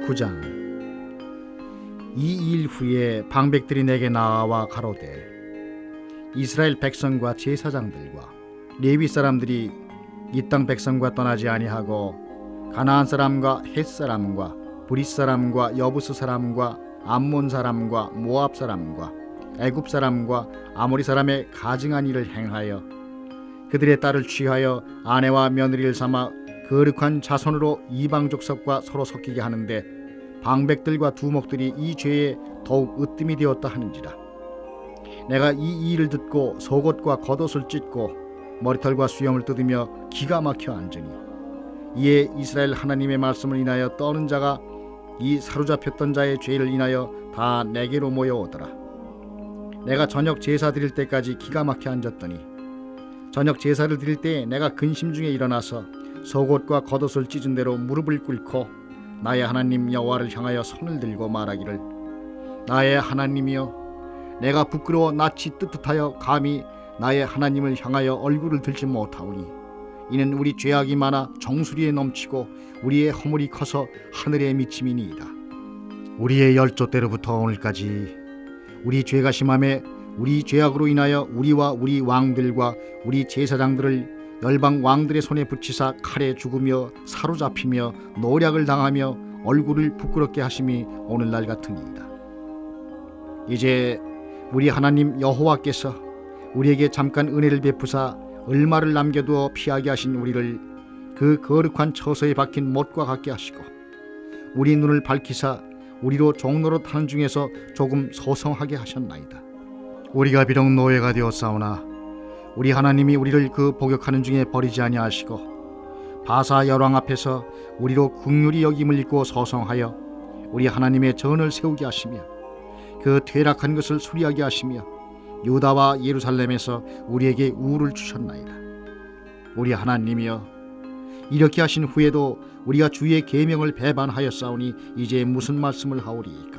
9장. 이 일 후에 방백들이 내게 나와 가로되 이스라엘 백성과 제사장들과 레위 사람들이 이 땅 백성과 떠나지 아니하고 가나안 사람과 헷 사람과 브릿 사람과 여부스 사람과 암몬 사람과 모압 사람과 애굽 사람과 아모리 사람의 가증한 일을 행하여 그들의 딸을 취하여 아내와 며느리를 삼아 거룩한 자손으로 이방 족속과 서로 섞이게 하는데 방백들과 두목들이 이 죄에 더욱 으뜸이 되었다 하는지라. 내가 이 일을 듣고 속옷과 겉옷을 찢고 머리털과 수염을 뜯으며 기가 막혀 앉으니 이에 이스라엘 하나님의 말씀을 인하여 떠는 자가 이 사로잡혔던 자의 죄를 인하여 다 내게로 모여오더라. 내가 저녁 제사 드릴 때까지 기가 막혀 앉았더니 저녁 제사를 드릴 때 내가 근심 중에 일어나서 속옷과 겉옷을 찢은 대로 무릎을 꿇고 나의 하나님 여호와를 향하여 손을 들고 말하기를 나의 하나님이여 내가 부끄러워 낯이 뜨뜻하여 감히 나의 하나님을 향하여 얼굴을 들지 못하오니 이는 우리 죄악이 많아 정수리에 넘치고 우리의 허물이 커서 하늘에 미침이니이다. 우리의 열조 때로부터 오늘까지 우리 죄가 심함에 우리 죄악으로 인하여 우리와 우리 왕들과 우리 제사장들을 열방 왕들의 손에 붙이사 칼에 죽으며 사로잡히며 노략을 당하며 얼굴을 부끄럽게 하심이 오늘날 같으니이다. 이제 우리 하나님 여호와께서 우리에게 잠깐 은혜를 베푸사 얼마를 남겨두어 피하게 하신 우리를 그 거룩한 처소에 박힌 못과 같게 하시고 우리 눈을 밝히사 우리로 종로로 타는 중에서 조금 소성하게 하셨나이다. 우리가 비록 노예가 되었사오나 우리 하나님이 우리를 그 복역하는 중에 버리지 아니하시고 바사 열왕 앞에서 우리로 긍휼히 여김을 입고 소성하여 우리 하나님의 전을 세우게 하시며 그 퇴락한 것을 수리하게 하시며 유다와 예루살렘에서 우리에게 우를 주셨나이다. 우리 하나님이여 이렇게 하신 후에도 우리가 주의 계명을 배반하였사오니 이제 무슨 말씀을 하오리이까.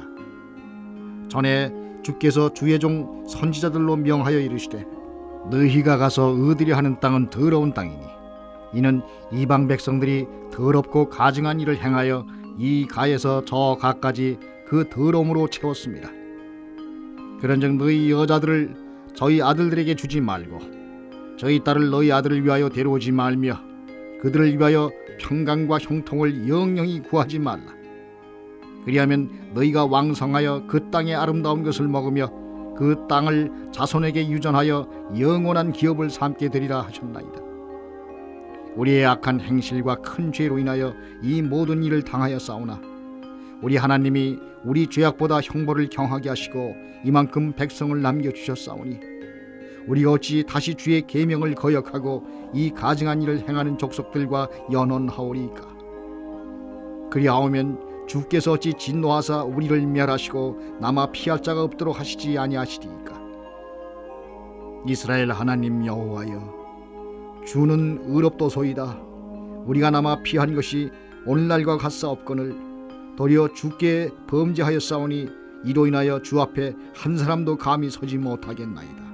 전에 주께서 주의 종 선지자들로 명하여 이르시되 너희가 가서 얻으려 하는 땅은 더러운 땅이니 이는 이방 백성들이 더럽고 가증한 일을 행하여 이 가에서 저 가까지 그 더러움으로 채웠습니다. 그런즉 너희 여자들을 저희 아들들에게 주지 말고 저희 딸을 너희 아들을 위하여 데려오지 말며 그들을 위하여 평강과 형통을 영영히 구하지 말라. 그리하면 너희가 왕성하여 그 땅의 아름다운 것을 먹으며 그 땅을 자손에게 유전하여 영원한 기업을 삼게 되리라 하셨나이다. 우리의 악한 행실과 큰 죄로 인하여 이 모든 일을 당하였사오나 우리 하나님이 우리 죄악보다 형벌을 경하게 하시고 이만큼 백성을 남겨주셨사오니 우리가 어찌 다시 주의 계명을 거역하고 이 가증한 일을 행하는 족속들과 연원하오리이까. 그리하오면 주께서 어찌 진노하사 우리를 멸하시고 남아 피할 자가 없도록 하시지 아니하시리이까. 이스라엘 하나님 여호와여 주는 의롭도소이다. 우리가 남아 피한 것이 오늘날과 같사옵거늘 도리어 주께 범죄하였사오니 이로 인하여 주 앞에 한 사람도 감히 서지 못하겠나이다.